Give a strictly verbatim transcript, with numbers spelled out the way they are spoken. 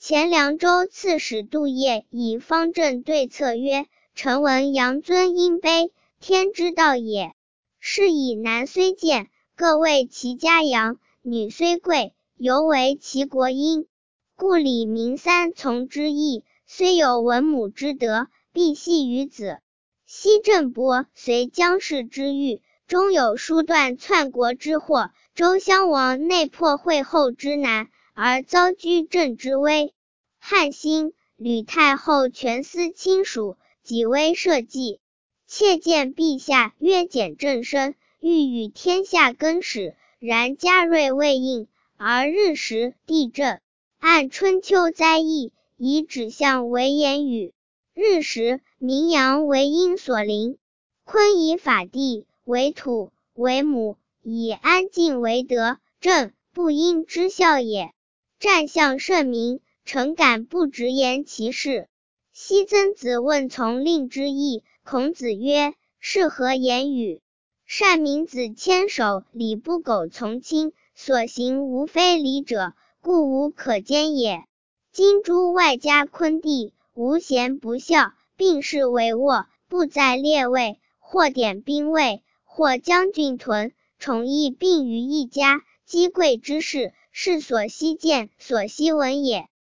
前凉州刺史杜业以方正对策曰：臣闻阳尊阴卑，天之道也。是以男虽贱，各为其家养；女虽贵，犹为其国殷。故礼民三从之义，虽有文母之德，必系于子。昔郑伯随姜氏之欲，终有疏断篡国之祸。周襄王内破惠后之难，而遭居郑之危。汉兴，吕太后权思亲属，己微社稷。妾见陛下约简政声，欲与天下更始，然嘉瑞未应，而日食地震，按春秋灾异，以指向为言语。日食，名阳为阴所临，坤以法地，为土，为母，以安静为德，正不应之效也。战象甚明，诚敢不直言其事。昔曾子问从令之意，孔子曰：是何言语？善民子牵手，礼不苟从亲，所行无非礼者，故无可坚也。今诸外家昆弟，无贤不孝，并世为卧，不在列位，或典兵卫，或将军屯，宠义并于一家，积贵之事，是所希见，所希闻也。